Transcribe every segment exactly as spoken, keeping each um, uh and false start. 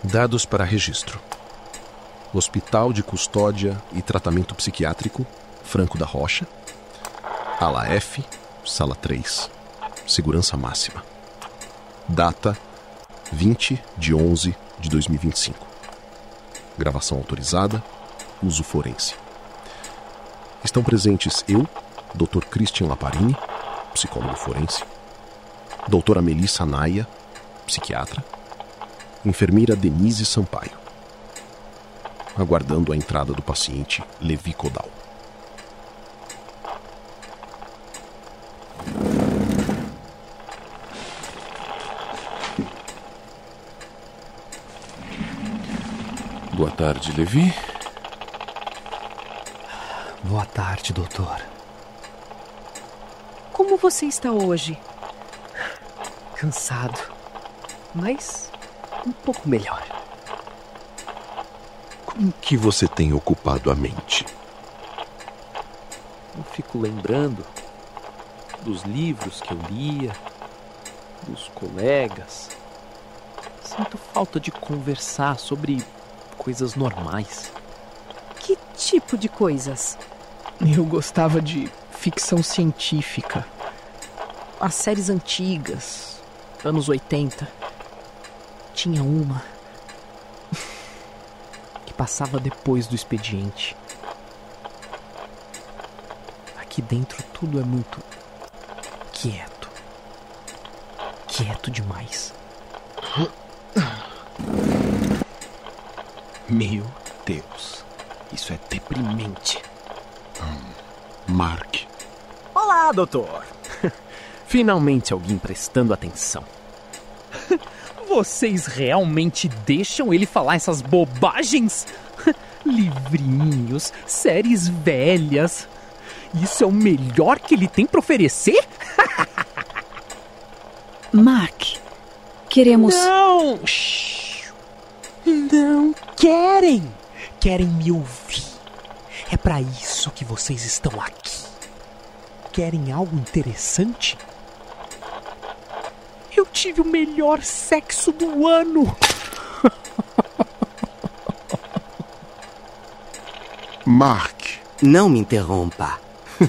Dados para registro. Hospital de Custódia e Tratamento Psiquiátrico, Franco da Rocha. Ala F, Sala três. Segurança máxima. Data vinte de onze de dois mil e vinte e cinco. Gravação autorizada. Uso forense. Estão presentes eu, doutor Christian Laparini, psicólogo forense, doutora Melissa Naia, psiquiatra, enfermeira Denise Sampaio, aguardando a entrada do paciente Levi Codal. Boa tarde, Levi. Boa tarde, doutor. Como você está hoje? Cansado, mas um pouco melhor. Com que você tem ocupado a mente? Eu fico lembrando dos livros que eu lia, dos colegas. Sinto falta de conversar sobre coisas normais. Que tipo de coisas? Eu gostava de ficção científica. As séries antigas, anos oitenta. Tinha uma que passava depois do expediente. Aqui dentro tudo é muito quieto. Quieto demais. Meu Deus, isso é deprimente. Mark. Olá, doutor. Finalmente alguém prestando atenção. Vocês realmente deixam ele falar essas bobagens? Livrinhos, séries velhas. Isso é o melhor que ele tem para oferecer? Mark, queremos... Não! Shhh. Não querem! Querem me ouvir. É para isso que vocês estão aqui. Querem algo interessante? Eu tive o melhor sexo do ano. Mark. Não me interrompa.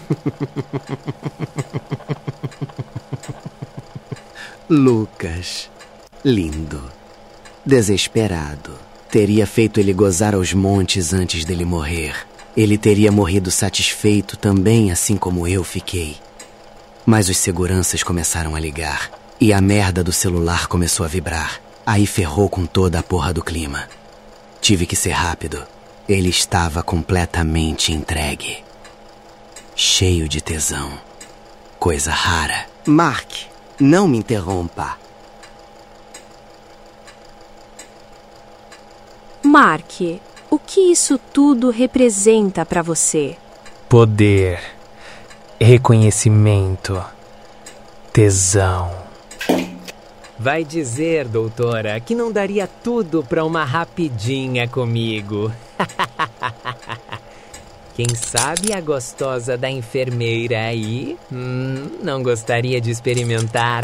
Lucas, lindo, desesperado, teria feito ele gozar aos montes antes dele morrer. Ele teria morrido satisfeito também, assim como eu fiquei. Mas os seguranças começaram a ligar e a merda do celular começou a vibrar. Aí ferrou com toda a porra do clima. Tive que ser rápido. Ele estava completamente entregue. Cheio de tesão. Coisa rara. Mark, não me interrompa. Mark, o que isso tudo representa para você? Poder, reconhecimento, tesão. Vai dizer, doutora, que não daria tudo pra uma rapidinha comigo. Quem sabe a gostosa da enfermeira aí hum, não gostaria de experimentar.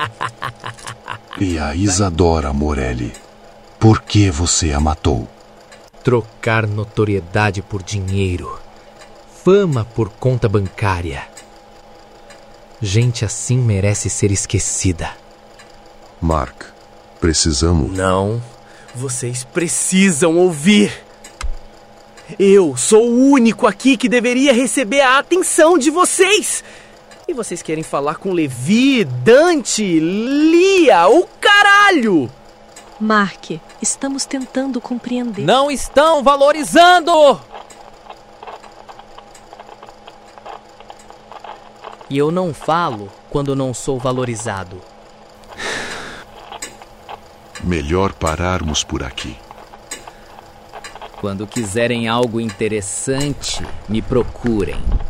E a Isadora Morelli, por que você a matou? Trocar notoriedade por dinheiro, fama por conta bancária. Gente assim merece ser esquecida. Mark, precisamos... Não, vocês precisam ouvir. Eu sou o único aqui que deveria receber a atenção de vocês. E vocês querem falar com Levi, Dante, Lia, o caralho! Mark, estamos tentando compreender. Não estão valorizando! E eu não falo quando não sou valorizado. Melhor pararmos por aqui. Quando quiserem algo interessante, me procurem.